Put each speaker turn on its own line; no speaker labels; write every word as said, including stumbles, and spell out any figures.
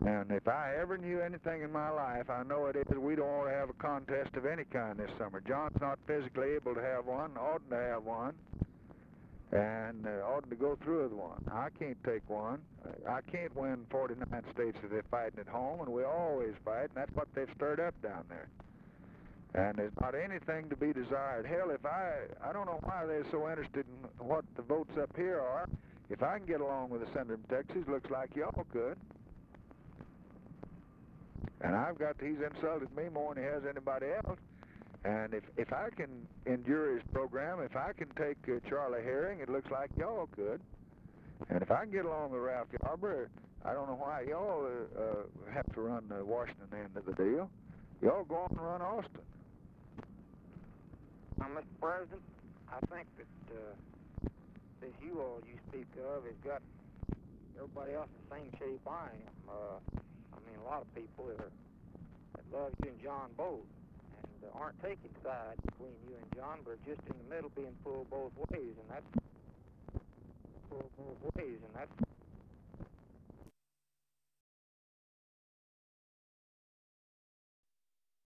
And if I ever knew anything in my life, I know it is we don't want to have a contest of any kind this summer. John's not physically able to have one, oughtn't to have one, and uh, oughtn't to go through with one. I can't take one. I can't win forty-nine states if they're fighting at home, and we always fight, and that's what they've stirred up down there. And there's not anything to be desired. Hell, if I, I don't know why they're so interested in what the votes up here are. If I can get along with the senator from Texas, looks like y'all could. And I've got, he's insulted me more than he has anybody else. And if if I can endure his program, if I can take uh, Charlie Herring, it looks like y'all could. And if I can get along with Ralph Yarborough, I don't know why y'all uh, uh, have to run the Washington end of the deal. Y'all go on and run Austin.
Now, Mister President, I think that uh, this you all you speak of has got everybody else in the same shape I am. Uh, I mean, a lot of people that, are, that love you and John both and uh, aren't taking sides between you and John, but are just in the middle being pulled both ways, and that's pulled both ways, and that's